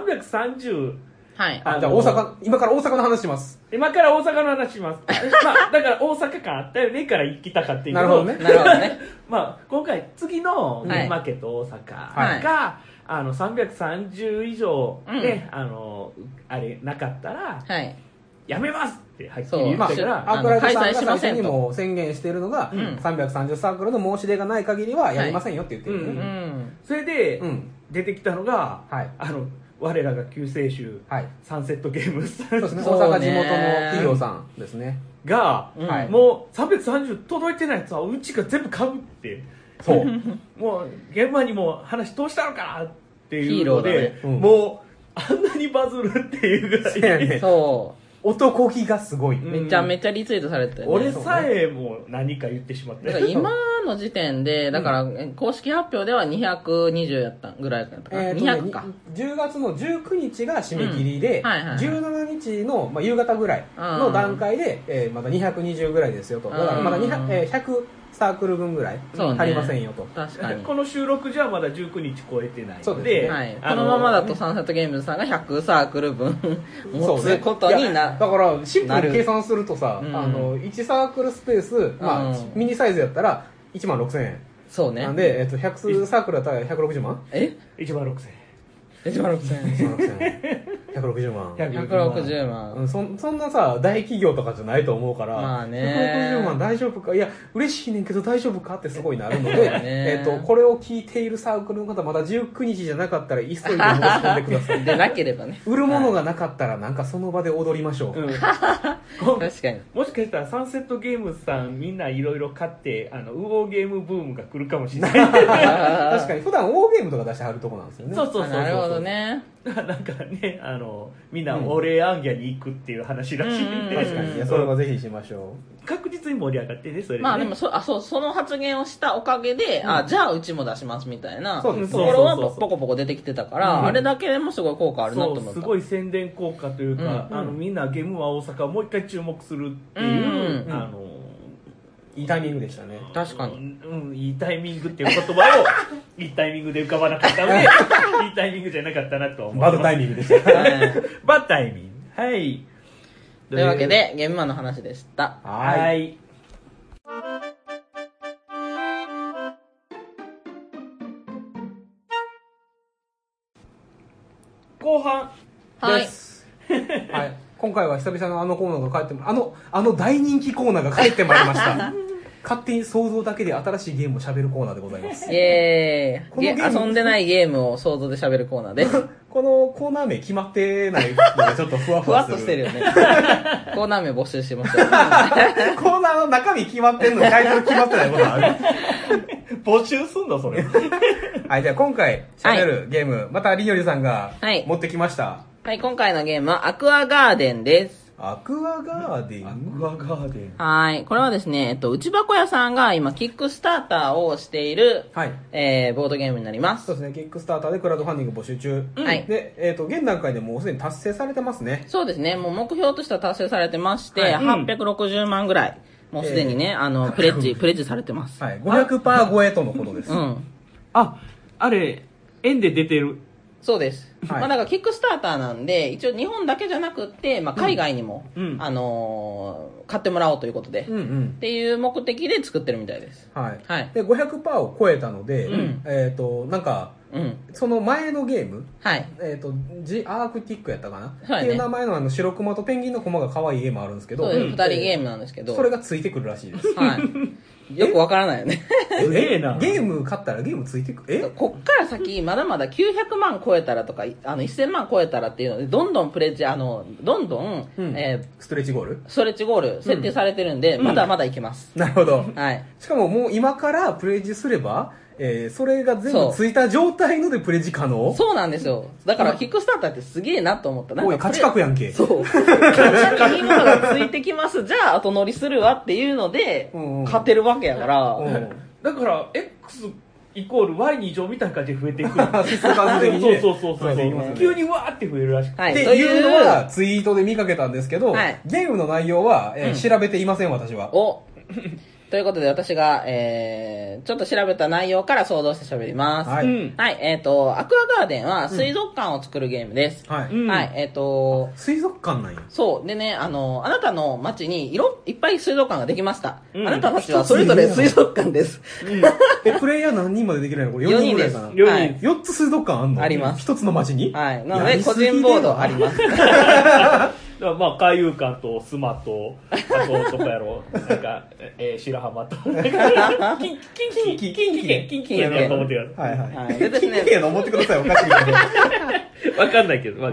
330 はい。 じゃあ大阪、今から大阪の話します。 今から大阪の話します。まあ、だから大阪感あったよねから行きたかったけど。 なるほどね。 なるほどね。 まあ、今回、次のゲームマーケット大阪が、330以上ね、あれ、なかったら、やめますってはっきり言ったから、 アークライトさんが最初にも宣言しているのが、330サークルの申し出がない限りはやりませんよって言ってるね。 それで、出てきたのが、我らが救世主、サンセットゲームさん、 そうですね、大阪地元の企業さんですねが、もう330届いてないやつはうちが全部買うって、そうもう現場にも話通したのかっていうので、もうあんなにバズるっていうぐらい、 そう男気がすごい、 めちゃめちゃリツイートされてたよね。 俺さえも何か言ってしまって、 だから今の時点でだから公式発表では220やったぐらいかな、200か。 10月の19日が締め切りで、17日の夕方ぐらいの段階でまだ220ぐらいですよと。だからまだ100サークル分ぐらい足りませんよと。 確かにこの収録じゃまだ19日超えてないので、 このままだとサンセットゲームズさんが100サークル分持つことになる。 だからシンプルに計算するとさ、1サークルスペース、ミニサイズやったら1万6000円。 そうね。 なんで、100サークルだったら160万 ？1万6000円。 1万6000円。 160万。 160万。 そんなさ、大企業とかじゃないと思うから、 まあね、 160万大丈夫か、いや、嬉しいねんけど大丈夫かってすごいなるので、これを聞いているサークルの方、まだ19日じゃなかったら急いで申し込んでください。 でなければね。 売るものがなかったら、なんかその場で踊りましょう。 確かに。 もしかしたらサンセットゲームズさんみんないろいろ買って、ウオーゲームブームが来るかもしれない。 確かに、普段ウオーゲームとか出してはるとこなんですよね。 そうそうそう。 なるほどね。 なんかね、みんなオレアンギャに行くっていう話らしいんで、 確かに、それはぜひしましょう。確実に盛り上がってね、それで、ね。 まあでもその発言をしたおかげで、じゃあうちも出しますみたいなところはポコポコ出てきてたから、あれだけでもすごい効果あるなと思った。 すごい宣伝効果というか、みんなゲームは大阪をもう一回注目するっていう、 いいタイミングでしたね。 確かに。 いいタイミングっていう言葉を、いいタイミングで浮かばなかったので、いいタイミングじゃなかったなと思います。 バッドタイミングでした。 バッドタイミング。はい。 というわけで、ゲームマンの話でした。 はい。後半です。 はい。今回は久々のあのコーナーが帰ってあの大人気コーナーが帰ってまいりました。勝手に想像だけで新しいゲームを喋るコーナーでございます。 イエーイ。遊んでないゲームを想像で喋るコーナーです。 このコーナー名決まってないのがちょっとふわふわする。 ふわっとしてるよね。コーナー名募集しましょう。 コーナーの中身決まってんのにタイトル決まってないことある？ 募集すんだそれ。 はい、じゃあ今回喋るゲーム、またりのりさんが持ってきました。 はい、今回のゲームはアクアガーデンです。 アクアガーデン？ アクアガーデン。 はい。これはですね、内箱屋さんが今、キックスターターをしている、ボードゲームになります。 そうですね、キックスターターでクラウドファンディング募集中。 はい。 で、現段階でもうすでに達成されてますね。 そうですね、もう目標としては達成されてまして、860万ぐらい、もうすでにね、プレッジされてます。 はい。500% 超えとのことです。 あれ、円で出てる。 そうです。まあだからキックスターターなんで、一応日本だけじゃなくって、まあ海外にも、買ってもらおうということで、っていう目的で作ってるみたいです。 はい。はい。で、500% を超えたので、なんか、その前のゲーム、ジ・アークティックやったかな、っていう名前の白クマとペンギンのコマが可愛いゲームあるんですけど、 2人ゲームなんですけど、 それがついてくるらしいです。 はい。よくわからないよね。 ゲーム買ったらゲームついてくる？ こっから先、まだまだ900万超えたらとか、1000万超えたらっていうので、どんどんプレッジ、どんどん、 ストレッチゴール設定されてるんで、まだまだいけます。 なるほど。 はい。 しかももう今からプレッジすれば、それが全部ついた状態のでプレッジ可能？ そうなんですよ。だからキックスターターってすげえなと思った。 おい、価値格やんけ。 そう。価値格いいものがついてきます。じゃあ後乗りするわっていうので、勝てるわけやから。 だから、X イコール Y2 乗みたいな感じで増えていく。そう。急にわーって増えるらしくて。 っていうのはツイートで見かけたんですけど、ゲームの内容は調べていません、私は。 ということで私が、ちょっと調べた内容から想像して喋ります。はい。はい、アクアガーデンは水族館を作るゲームです。はい。はい、 水族館なんや。 そう。でね、あなたの街にいっぱい水族館ができました。あなたたちはそれぞれ水族館です。 プレイヤー何人までできるのこれ4人ぐらいかな。 4 人。4つ水族館あんの？ あります。 1つの街に？ はい。なので、個人ボードあります。 まあ、海遊館とスマと、あと、どこやろう、なんか、白浜と、キンキやと思ってください。はい。 キンキやと思ってください、おかしいけど。わかんないけど。はい、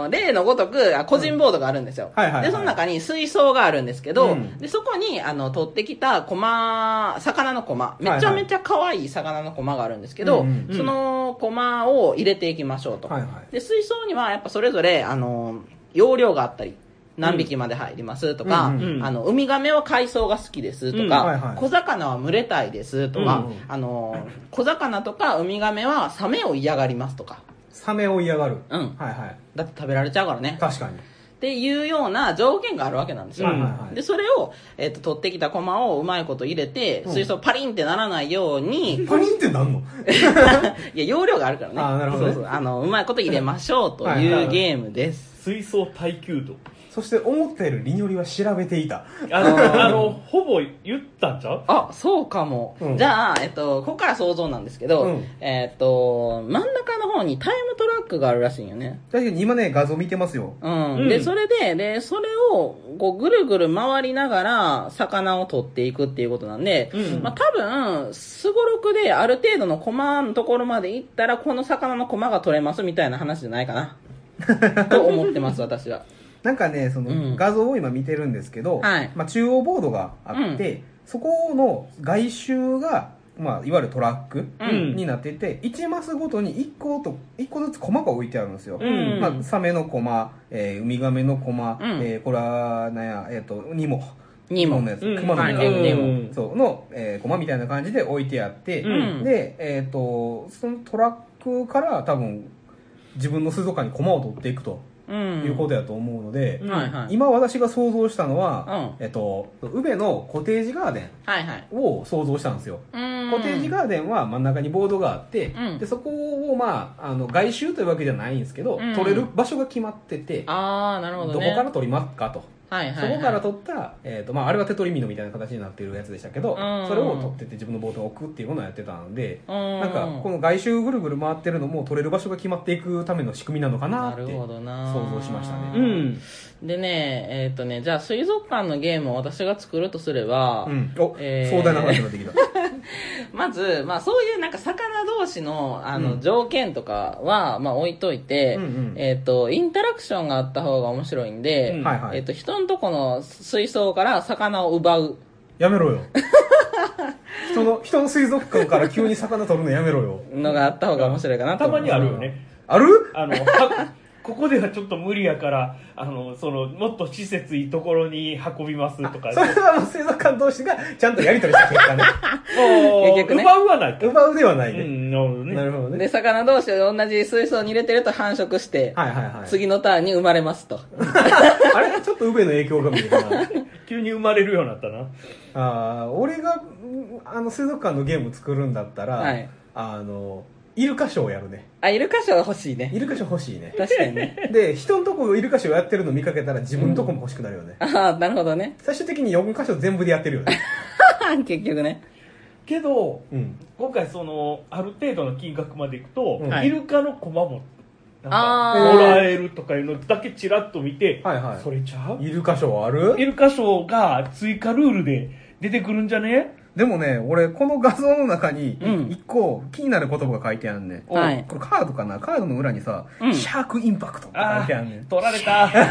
例のごとく、個人ボードがあるんですよ。で、その中に水槽があるんですけど、で、そこに、取ってきた魚のコマ、めちゃめちゃ可愛い魚のコマがあるんですけど、そのコマを入れていきましょうと。で、水槽には、やっぱそれぞれ、容量があったり、何匹まで入りますとか、ウミガメは海藻が好きですとか、小魚は群れたいですとか、小魚とかウミガメはサメを嫌がりますとか。 サメを嫌がる。 うん。はいはい。だって食べられちゃうからね。 確かに。 っていうような条件があるわけなんですよ。で、それを、取ってきたコマをうまいこと入れて、水槽パリンってならないように。 パリンってなんのいや、容量があるからね。 なるほど、ね。 そうそう。うまいこと入れましょうというゲームです。 水槽耐久度。 そして思ったよりリニョリは調べていた。 ほぼ言ったんちゃう？ あ、そうかも。じゃあ、ここから想像なんですけど、真ん中の方にタイムトラックがあるらしいんよね。 確かに今ね、画像見てますよ。 で、それを、こう、ぐるぐる回りながら、魚を取っていくっていうことなんで、まあ多分、スゴロクである程度のコマのところまで行ったら、この魚のコマが取れますみたいな話じゃないかな。と思ってます、私は。 なんかね、その画像を今見てるんですけど、まあ中央ボードがあって、そこの外周が、まあいわゆるトラックになっていて、1マスごとに1個ずつコマが置いてあるんですよ。まあサメのコマ、ウミガメのコマ、これは、ニモのやつ、クマのニモ、そうの、コマみたいな感じで置いてあって、で、そのトラックから多分、自分の水族館にコマを取っていくということやと思うので、今私が想像したのは、宇部のコテージガーデンを想像したんですよ。コテージガーデンは真ん中にボードがあって、でそこをまあ外周というわけじゃないんですけど、取れる場所が決まってて、どこから取りますかと。そこから取った、まあ、あれはテトリミノみたいな形になっているやつでしたけど、それを取ってって自分のボードに置くっていうものをやってたので、なんかこの外周ぐるぐる回ってるのも取れる場所が決まっていくための仕組みなのかなって想像しましたね。 でね、じゃあ水族館のゲームを私が作るとすれば、 壮大な話ができた。 まず、まあそういうなんか魚同士の条件とかは、まあ置いといて、インタラクションがあった方が面白いんで、人のとこの水槽から魚を奪う。 やめろよ。人の水族館から急に魚取るのやめろよ。 のがあった方が面白いかなと思う。たまにあるよね。 ある？ ここではちょっと無理やから、もっと施設いいところに運びますとか。 それは水族館同士がちゃんとやり取りした結果ね。 結局ね。奪うはないか。 奪うではないね。 なるほどね。 で、魚同士を同じ水槽に入れてると繁殖して、次のターンに生まれますと。 あれちょっと宇部の影響が見えたな。 急に生まれるようになったな。 俺が、水族館のゲーム作るんだったら、イルカショーをやるね。 イルカショー欲しいね。 イルカショー欲しいね。 確かにね。 で、人のとこイルカショーやってるの見かけたら自分のとこも欲しくなるよね。 なるほどね。 最終的に4箇所全部でやってるよね。 結局ね。 けど、今回ある程度の金額までいくと、イルカのコマも、もらえるとかいうのだけチラッと見て、それちゃう？ イルカショーある？ イルカショーが追加ルールで出てくるんじゃね？ でもね、俺、この画像の中に、一個気になる言葉が書いてあるね。これカードかな？カードの裏にさ、シャークインパクトって書いてあるね。 取られた。シャ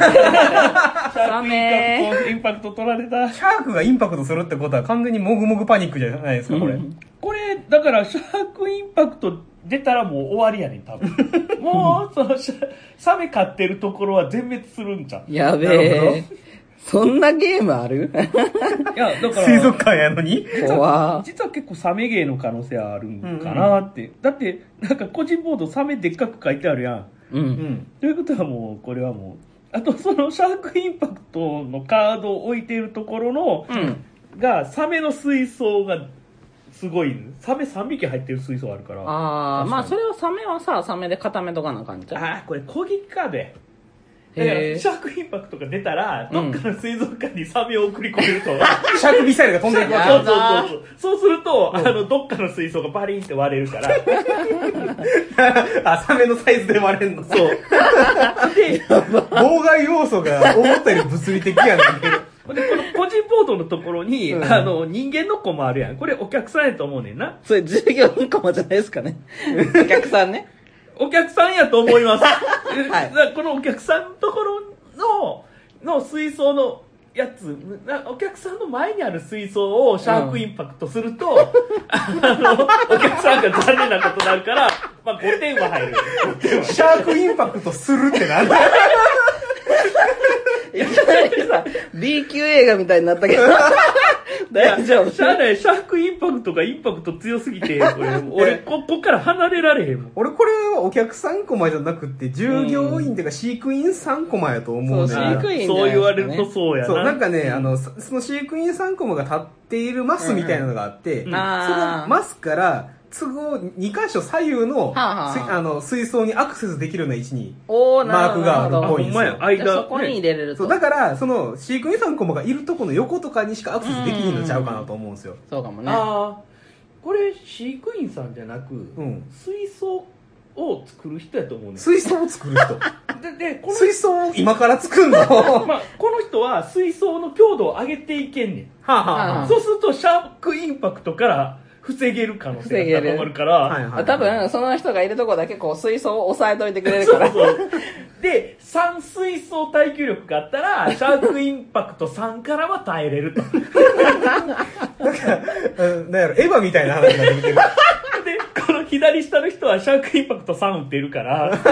ークインパクト取られた。 シャークがインパクトするってことは完全にもぐもぐパニックじゃないですか、これ。 これ、だから、シャークインパクト出たらもう終わりやねん、多分。もう、サメ飼ってるところは全滅するんじゃん。 やべえ。 そんなゲームあるいや、だから。 水族館やのに実は結構サメゲーの可能性あるんかなって。だって、なんか個人ボードサメでっかく書いてあるやん。 うん。 ということはもう、これはもう、あとそのシャークインパクトのカードを置いているところの、が、サメの水槽が、すごい、サメ3匹入ってる水槽あるから。 ああ、まあそれはサメはさ、サメで固めとかな感じじゃん。 ああ、これ攻撃カードや。だからシャークインパクトが出たら、どっかの水族館にサメを送り込めると、 シャークミサイルが飛んでいくわけ。 そうすると、どっかの水槽がバリンって割れるから。 あ、サメのサイズで割れるの。 そう。で、 妨害要素が思ったより物理的やねんけど。 で、この個人ボードのところに、人間のコマあるやん。これお客さんやと思うねんな。 それ従業員コマじゃないですかね。お客さんね。 お客さんやと思います。はい、このお客さんのところの水槽のやつ、お客さんの前にある水槽をシャークインパクトすると、お客さんが残念なことになるから、まあ5点は入る。 シャークインパクトするってなんだいきなりさ、B 級映画みたいになったけど。大丈夫。 シャークインパクトがインパクト強すぎて、俺、こっから離れられへんもん。 俺、これはお客さんコマじゃなくて、従業員っていうか飼育員3コマやと思うね。 そう、飼育員そう言われるとそうやな。 そう、なんかね、その飼育員3コマが立っているマスみたいなのがあって、そのマスから、都合2箇所左右の水槽にアクセスできるような位置にマークがあるっぽいんですよ。 そこに入れれると。 そうだからその飼育員さんコマがいるとこの横とかにしかアクセスできひんのちゃうかなと思うんですよ。 そうかもね。 ああ、これ飼育員さんじゃなく、水槽を作る人やと思うね。 水槽を作る人でこの水槽を今から作るのまあ、この人は水槽の強度を上げていけんねん。そうするとシャークインパクトから防げる可能性が高まるから、 多分その人がいるとこだけこう水槽を押さえといてくれるから。そうで、3水槽耐久力があったら、シャークインパクト3からは耐えれると。 なんか、なんやろ、エヴァみたいな話が出てる。 で、この左下の人はシャークインパクト3打ってるから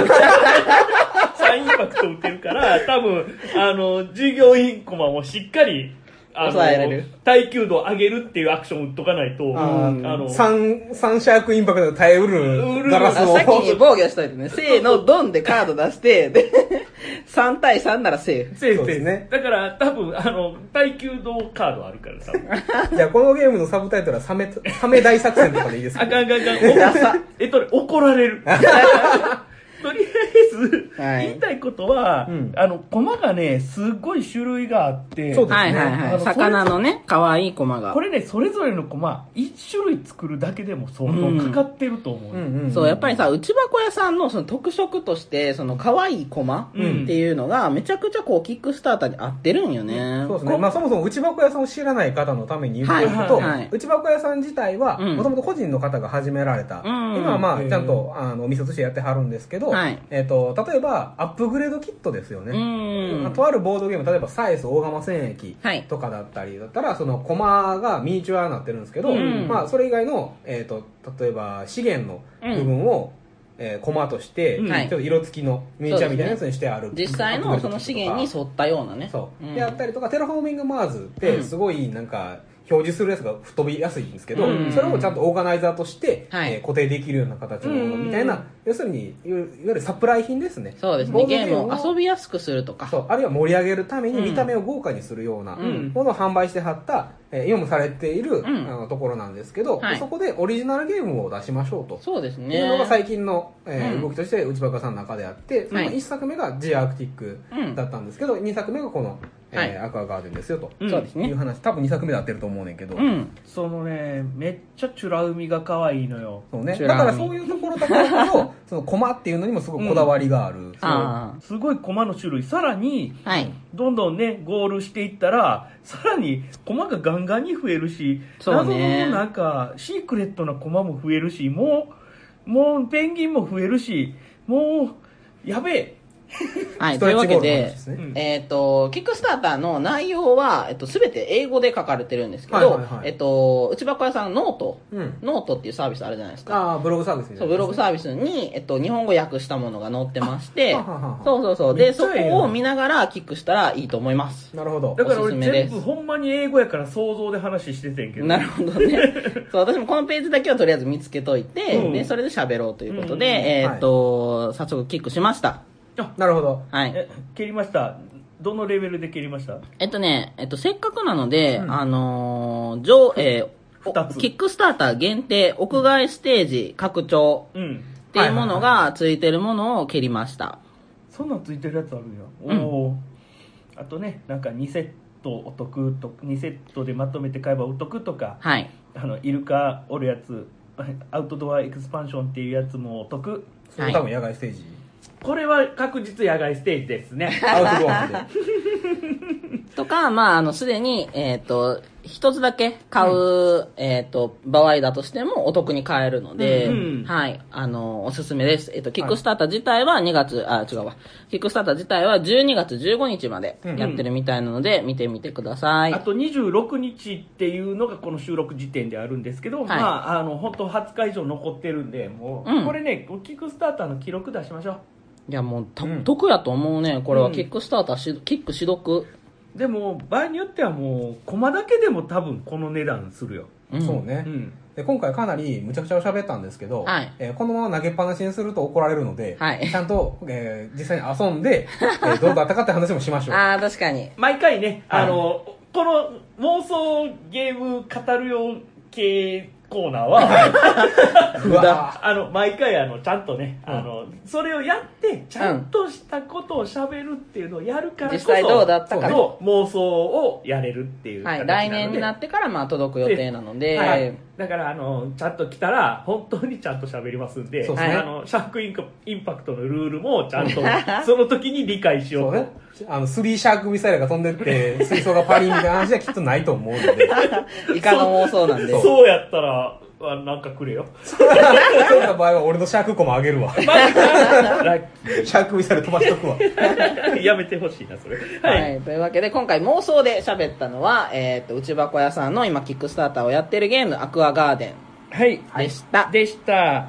、3インパクト打ってるから、多分、従業員コマもしっかり、 抑えられる耐久度を上げるっていうアクションを打っとかないと、 3シャークインパクトで耐えうるガラスを。 先に防御しといてね、せーの、ドンでカード出して、で、3対3ならセーフ。 セーフですね。だから、多分、耐久度カードあるからさ。 じゃあ、このゲームのサブタイトルはサメ大作戦とかでいいですか？ あかん。怒られる。とりあえず、言いたいことは、コマがね、すっごい種類があって、 そうですね。 魚のね、可愛いコマが。 これね、それぞれのコマ、1種類作るだけでも相当かかってると思う。 そう、やっぱりさ、内箱屋さんのその特色として、その可愛いコマっていうのが、めちゃくちゃこう、キックスターターに合ってるんよね。 そうですね。まあ、そもそも内箱屋さんを知らない方のために言っておくと、内箱屋さん自体は、もともと個人の方が始められた。今はまあ、ちゃんと、お店としてやってはるんですけど、例えばアップグレードキットですよね。とあるボードゲーム、例えばサイス大釜戦役とかだったりだったら、そのコマがミニチュアになってるんですけど、まあそれ以外の、例えば資源の部分を、コマとして、ちょっと色付きのミニチュアみたいなやつにしてある。 実際のその資源に沿ったようなね。 そう。であったりとか、テラフォーミングマーズってすごいなんか、表示するやつが吹っ飛びやすいんですけど、それをちゃんとオーガナイザーとして、固定できるような形のものみたいな、要するにいわゆるサプライ品ですね。 そうですね。ゲームを遊びやすくするとか、 そう、あるいは盛り上げるために見た目を豪華にするようなものを販売してはった、今もされている、ところなんですけど、そこでオリジナルゲームを出しましょうと。 そうですね。 いうのが最近の、動きとして内箱さんの中であって、その1作目が G アークティックだったんですけど、2作目がこのアクアガーデンですよと。 そうですね。 いう話、多分2作目で合ってると思うねんけど。 そのね、めっちゃチュラ海が可愛いのよ。 そうね。だからそういうところだからこそ、そのコマっていうのにもすごいこだわりがある。 すごいコマの種類。さらに、どんどんね、ゴールしていったら、さらにコマがガンガンに増えるし、謎のなんか、シークレットなコマも増えるし、もうペンギンも増えるし、もう、やべえ。 はい、というわけで、キックスターターの内容は、すべて英語で書かれてるんですけど、内箱屋さんノートっていうサービスあるじゃないですか。 ブログサービスみたいな、 そう、ブログサービスに、日本語訳したものが載ってまして、そう。で、そこを見ながらキックしたらいいと思います。 なるほど。 だから俺全部ほんまに英語やから想像で話しててんけど。 なるほどね。そう、私もこのページだけはとりあえず見つけといて、で、それで喋ろうということで、早速キックしました。 なるほど。 はい。 蹴りました。どのレベルで蹴りました？ せっかくなので、キックスターター限定屋外ステージ拡張っていうものがついてるものを蹴りました。 そんなんついてるやつあるんや。おお。あとね、なんか2セットお得と、2セットでまとめて買えばお得とか、 はい。 イルカおるやつ、アウトドアエクスパンションっていうやつもお得。 それ多分野外ステージ。 これは確実野外ステージですね。 アウトドアで。 とか、すでに、一つだけ買う、場合だとしてもお得に買えるので、はい、おすすめです。キックスターター自体はキックスターター自体は12月15日までやってるみたいなので、見てみてください。 あと26日っていうのがこの収録時点であるんですけど、本当20日以上残ってるんで、もう、これね、キックスターターの記録出しましょう。 いや、もう、得やと思うね。これはキックスターターキックしどく。 でも場合によってはもうコマだけでも多分この値段するよ。 そうね。で今回かなりむちゃくちゃ喋ったんですけど、このまま投げっぱなしにすると怒られるので、ちゃんと、実際に遊んで、どうだったかって話もしましょう。 確かに。 毎回ね、この妄想ゲーム語るよ系コーナーは毎回ちゃんとね、それをやってちゃんとしたことを喋るっていうのをやるからこそ、 実際どうだったかの妄想をやれるっていう形なので、来年になってから届く予定なので、 だからちゃんと来たら本当にちゃんと喋りますんで、シャークインパクトのルールもちゃんとその時に理解しようと。 スリーシャークミサイルが飛んでって水槽がパリンみたいな話はきっとないと思うのでイカの妄想なんでそうやったらなんかくれよそういった場合は俺のシャークコマあげるわシャークミサイル飛ばしとくわやめてほしいなそれ、 はい、というわけで今回妄想で喋ったのは、内箱屋さんの今キックスターターをやってるゲームアクアガーデンでした、 でした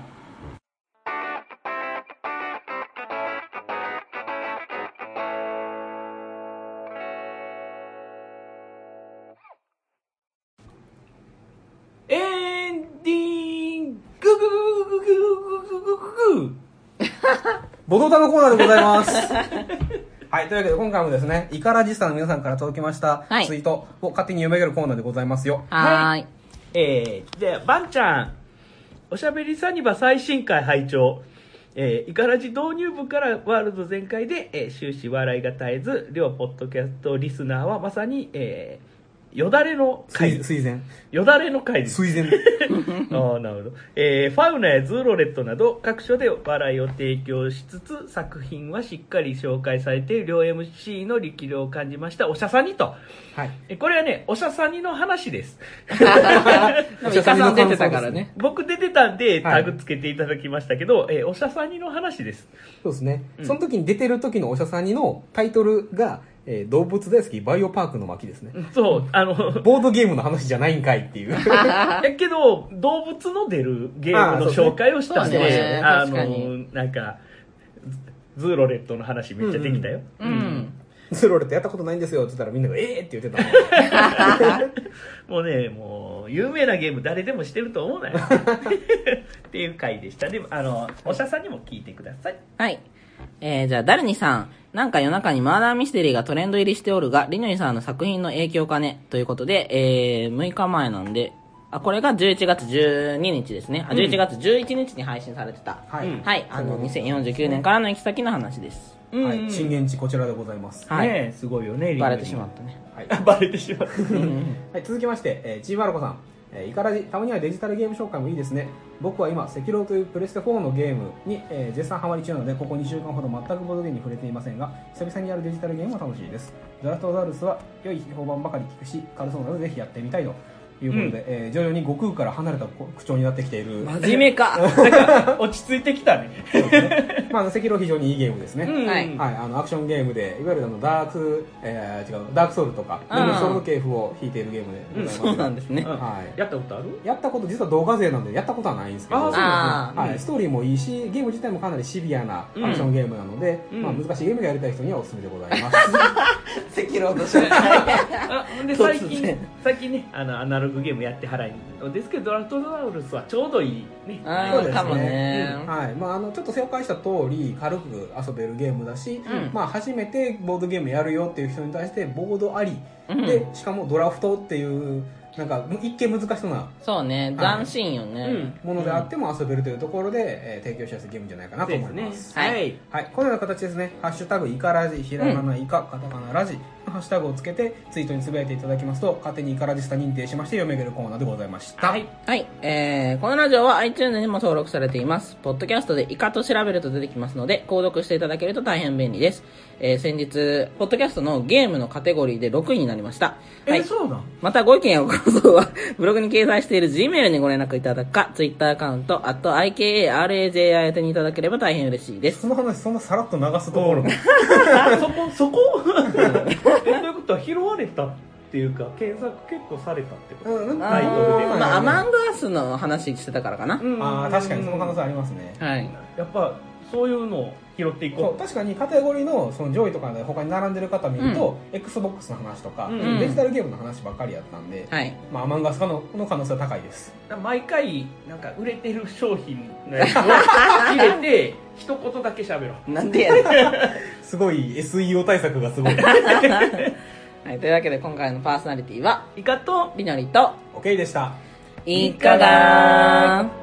ボドタのコーナーでございますはい、というわけで今回もですね、イカラジスタの皆さんから届きましたツイートを勝手に読み上げるコーナーでございますよ。 はい。 じゃあ、バンちゃん、おしゃべりサニバ最新回拝聴。イカラジ導入部からワールド全開で、終始笑いが絶えず、両ポッドキャストリスナーはまさに、よだれの回です。 水前。 よだれの回です。 水前。 ああ、なるほど。ファウナやズーロレットなど各所で笑いを提供しつつ、作品はしっかり紹介されている両 MC の力量を感じました。おしゃさにと。はい。これはね、おしゃさにの話です。 おしゃさにの出てたからね。 僕出てたんでタグつけていただきましたけど、おしゃさにの話です。 そうですね。その時に出てる時のおしゃさにのタイトルが、動物大好きバイオパークの巻ですね。 そう、 ボードゲームの話じゃないんかいっていう。 やけど、動物の出るゲームの紹介をしたんで、なんか、ズーロレットの話めっちゃできたよ。 ズーロレットやったことないんですよって言ったらみんながって言ってたもうね、もう、有名なゲーム誰でもしてると思うなよ。っていう回でした。でも、おしゃさんにも聞いてください。 はい。じゃあ、ダルニさん。なんか夜中にマーダーミステリーがトレンド入りしておるが、リノリさんの作品の影響かねということで、6日前なんで、これが11月12日ですね。11月11日に配信されてた。はい。2049年からの行き先の話です。 はい。震源地こちらでございます。 はい。すごいよね、 バレてしまったね。 はい。バレてしまった。 はい。続きまして、チーバルコさん。イカラジ、たまにはデジタルゲーム紹介もいいですね。僕は今、赤狼というプレステ4のゲームに、絶賛ハマり中なので、ここ2週間ほど全くボードゲームに触れていませんが、久々にやるデジタルゲームは楽しいです。ドラフトザウルスは良い評判ばかり聞くし、軽そうなのでぜひやってみたいと。 いうことで、徐々に悟空から離れた口調になってきている。 真面目か。 落ち着いてきたね。 まあ、赤狼非常にいいゲームですね。はい。アクションゲームで、いわゆるダークソウルとか、ソウル系譜を弾いているゲームでございます。 そうなんですね。 はい。やったことある？ やったこと、実は動画勢なんでやったことはないんですけど、はい。ストーリーもいいし、ゲーム自体もかなりシビアなアクションゲームなので、まあ、難しいゲームがやりたい人にはおすすめでございます。 赤狼としてで最近ね、アナログゲームやって払いですけど、ドラフトドラウルスはちょうどいいね。 そうですね。はい。まあ、ちょっと紹介した通り、軽く遊べるゲームだし、まあ、初めてボードゲームやるよっていう人に対して、ボードあり、で、しかもドラフトっていう、なんか一見難しそうな、 そうね、斬新よね、 ものであっても遊べるというところで、提供しやすいゲームじゃないかなと思います。はい、このような形ですね。ハッシュタグイカラジ、ひらがなイカ、カタカナラジのハッシュタグをつけてツイートにつぶやいていただきますと、勝手にイカラジスタ認定しまして読めるコーナーでございました。はい、 このラジオは iTunes にも登録されています。ポッドキャストでイカと調べると出てきますので、購読していただけると大変便利です。先日ポッドキャストのゲームのカテゴリーで6位になりました。 そうなん？ またご意見やご感想はブログに掲載している Gmail にご連絡いただくか、Twitter アカウント@IKARAJI 宛てにいただければ大変嬉しいです。 その話そんなさらっと流すところそこということは拾われたっていうか、検索結構されたってこと、タイトルで。 まあ、アマングアスの話してたからかな。 確かにその可能性ありますね。 はい。 やっぱそういうのを拾っていこう。 確かにカテゴリーのその上位とかで他に並んでる方見ると、XBOX の話とか、デジタルゲームの話ばっかりやったんで、まあ、アマンガスの可能性は高いです。 毎回なんか売れてる商品のやつを入れて一言だけ喋ろう。 なんでやねん。 すごい SEO 対策がすごい。 はい、というわけで今回のパーソナリティはイカとりのりと OKでした。 いかがー